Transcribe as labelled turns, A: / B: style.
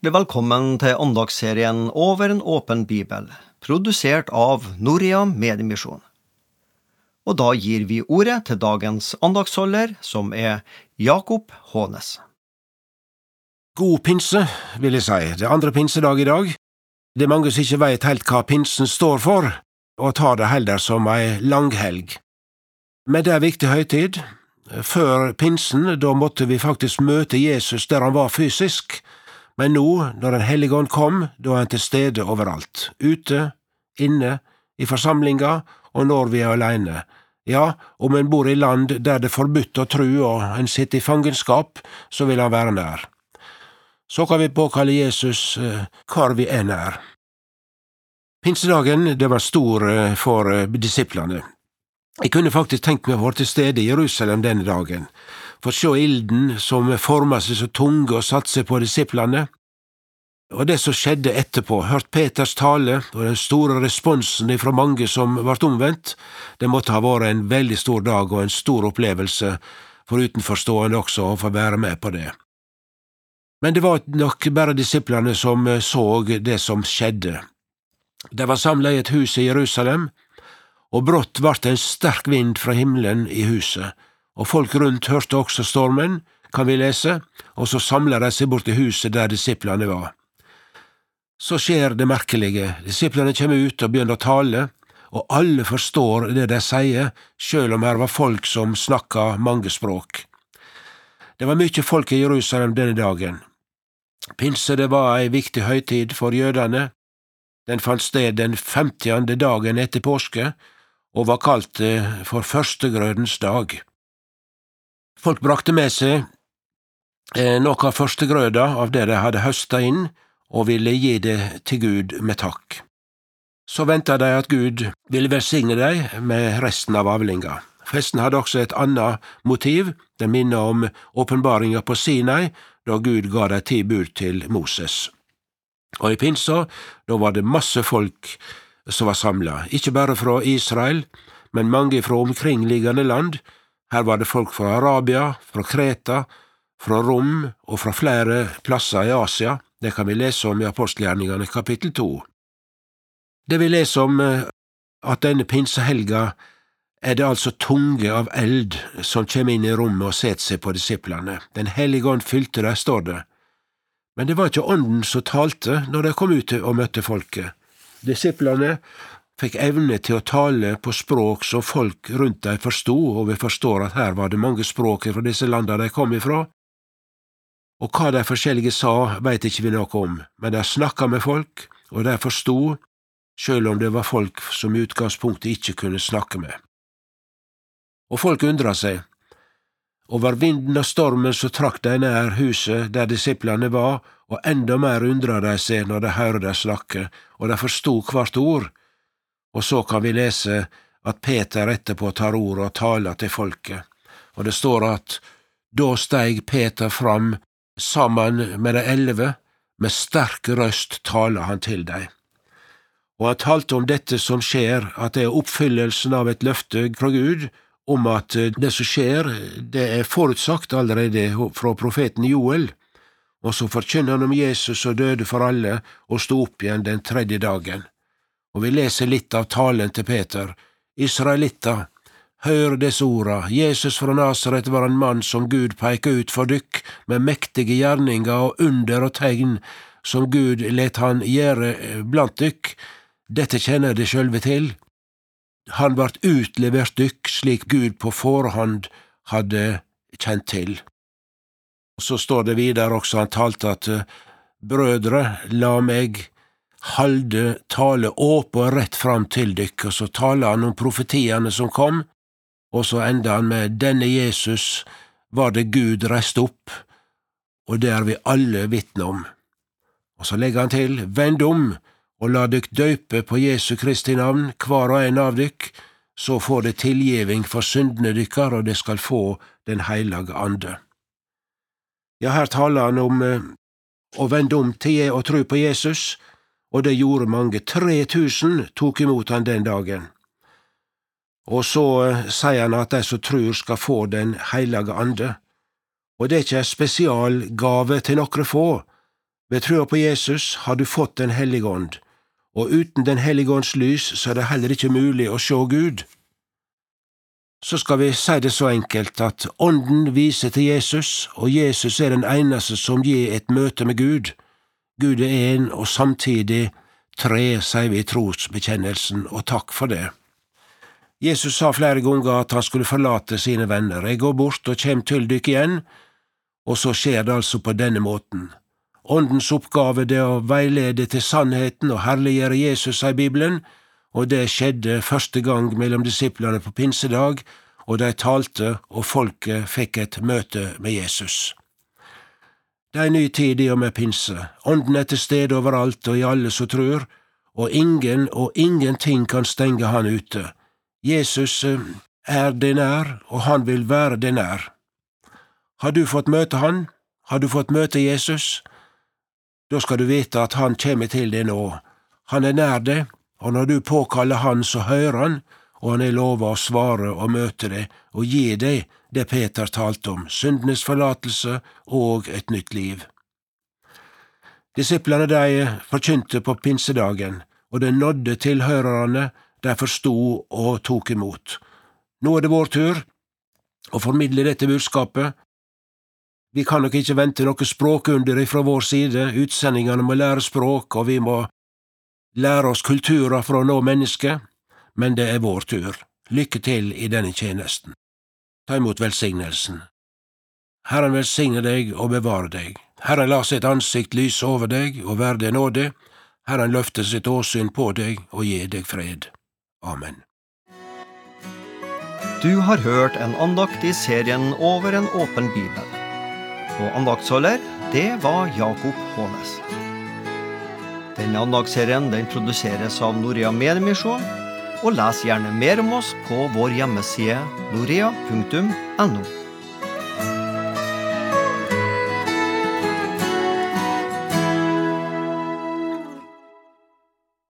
A: Hjertelig velkommen til andagsserien Over en åpen bibel, produsert av Norea Mediemisjon. Og da gir vi ordet til dagens andagsholder, som Jakob Hånes.
B: God pinse, vil jeg si. Det andre pinsedag i dag. Det mange som ikke vet helt hva pinsen står for, og tar det heller som ei langhelg. Men det viktig høytid. Før pinsen, da måtte vi faktisk møte Jesus der han var fysisk. Men nå, når Den hellige ånd kom, da han til stede overalt. Ute, inne, i forsamlinga, og når vi alene. Ja, om en bor i land der det er forbudt å tru og en sitter i fangenskap, så vil han være nær. Så kan vi påkalle Jesus hvor vi nær. Pinsedagen, det var stor for disiplene. Jeg kunne faktisk tenkt meg å være til stede i Jerusalem denne dagen, for å se ilden som formet seg så tunge og satte seg på disiplene. Og det som skjedde etterpå, hørt Peters tale og den store responsen fra mange som ble omvendt, det måtte ha vært en veldig stor dag og en stor opplevelse for utenforstående også å få være med på det. Men det var nok bare disiplene som så det som skjedde. De var samlet i et hus i Jerusalem, og brått ble det en sterk vind fra himmelen i huset, og folk rundt hørte også stormen, kan vi lese, og så samlet de seg bort til huset der disiplene var. Så skjer det merkelige. Disiplene kommer ut og begynner å tale, og alle forstår det de sier, selv om her var folk som snakket mange språk. Det var mye folk i Jerusalem denne dagen. Pinse, det var en viktig høytid for jødene. Den fant sted den 50. dagen etter påske, og var kalt for førstegrødens dag. Folk brakte med seg noe av førstegrøda av det de hadde høstet inn, og ville gi det til Gud med takk. Så ventet de at Gud ville velsigne dem med resten av avlinga. Festen hadde også et annet motiv, den minner om åpenbaringa på Sinai, da Gud ga dem 10 bud til Moses. Og i pinsa, da var det masse folk som var samlet, ikke bare fra Israel, men mange fra omkringliggende land. Her var det folk fra Arabia, fra Kreta, fra Rom og fra flere plasser i Asia. Det kan vi lese om i Apostelgjerningene kapittel 2. Det vi leser om at denne pinsehelga det altså tunge av eld som kommer inn i rommet og setter seg på disiplene. Den hellige ånd fylte det, står det. Men det var ikke ånden som talte når de kom ut og møtte folket. Disiplene fikk evne til å tale på språk som folk rundt dem forstod, og vi forstår at her var det mange språk fra disse landene de kom ifra. Og hva de forskjellige sa, vet ikke vi noe om, men de snakket med folk, og de forstod, selv om det var folk som i utgangspunktet ikke kunne snakke med. Og folk undret seg. Over vinden og stormen så trakk de nær huset der disiplene var, og enda mer undret de seg når de hørte de snakke, og de forstod hvert ord. Og så kan vi lese at Peter etterpå tar ord og taler til folket. Og det står at da steg Peter fram sammen med de 11, med sterk røst taler han til dem. Og han talte om dette som skjer, at det oppfyllelsen av et løfte fra Gud, om at det som skjer, det forutsagt allerede fra profeten Joel, og så forkynner han om Jesus og døde for alle, og stod opp igjen den 3. dagen. Og vi leser litt av talen til Peter. Israelitter, hør disse orda. Jesus fra Nasaret var en mann som Gud peker ut for dykk, med mektige gjerninger og under og tegn, som Gud let han gjøre blant dykk. Dette kjenner de sjølve til. Han vart utlevert dykk, slik Gud på forhånd hadde kjent til. Og så står det videre også, han talte at brødre, la meg halde tale åpe og rett fram til dykk, og så taler han om profetiene som kom, og så enda han med denne Jesus var det Gud reist opp, og det vi alle vitne om. Og så legger han til, vend om, og la dykk døype på Jesu Kristi navn, hver og en av dykk, så får det tilgiving for syndene dykkar, og det skal få den heilage ande. Ja, her taler han om å vende om til å tro på Jesus, og det gjorde mange. 3000 tok imot han den dagen. Og så sier han at de som tror skal få den heilage ande. Og det ikke en spesialgave til nokre få, Ved trua på Jesus har du fått Den hellige ånd, og uten Den hellige ånds lys så er det heller ikke mulig å se Gud. Så skal vi si det så enkelt at Ånden viser til Jesus, og Jesus er den eneste som gir et møte med Gud. Gud er en og samtidig tre, sier vi i trosbekjennelsen, og takk for det. Jesus sa flere ganger at han skulle forlate sine venner. Jeg går bort og kjem til dykk igjen, og så skjer det altså på denne måten. Åndens oppgave det er å veilede til sannheten og herliggjøre Jesus, sier Bibelen, og det skjedde første gang mellom disiplene på pinsedag, og de talte, og folket fikk et møte med Jesus. Det er en ny tid i og med pinse. Ånden er til stede overalt og i alle som tror, og ingen og ingenting kan stenge han ute. Jesus er det nær, og han vil være det nær. Har du fått møte han? Har du fått møte Jesus? Da skal du vite at han kommer til deg nå. Han er nær deg, og når du påkaller han, så hører han, og han er lovet å svare og møte deg, og gi deg det Peter talte om, syndenes forlatelse og et nytt liv. Disiplene de forkynte på pinsedagen, og det nådde tilhørerne, de forstod og tok imot. Nå er det vår tur å formidle dette budskapet. Vi kan nok ikke vente noe språkunder fra vår side, utsendingene må lære språk, og vi må lære oss kulturer for å nå mennesket, men det er vår tur. Lykke til i denne tjenesten. Ta imot velsignelsen. Herren velsigne deg og bevare deg. Herren la sitt ansikt lyse over deg og være deg nådig. Herren løfte sitt åsyn på deg og gi deg fred. Amen.
A: Du har hørt en andakt i serien Over en åpen bibel. Og andaktsholder, det var Jakob Hånes. Denne andaktsserien den produseres av Norea Mediemisjon, og les gjerne mer om oss på vår hjemmeside norea.no.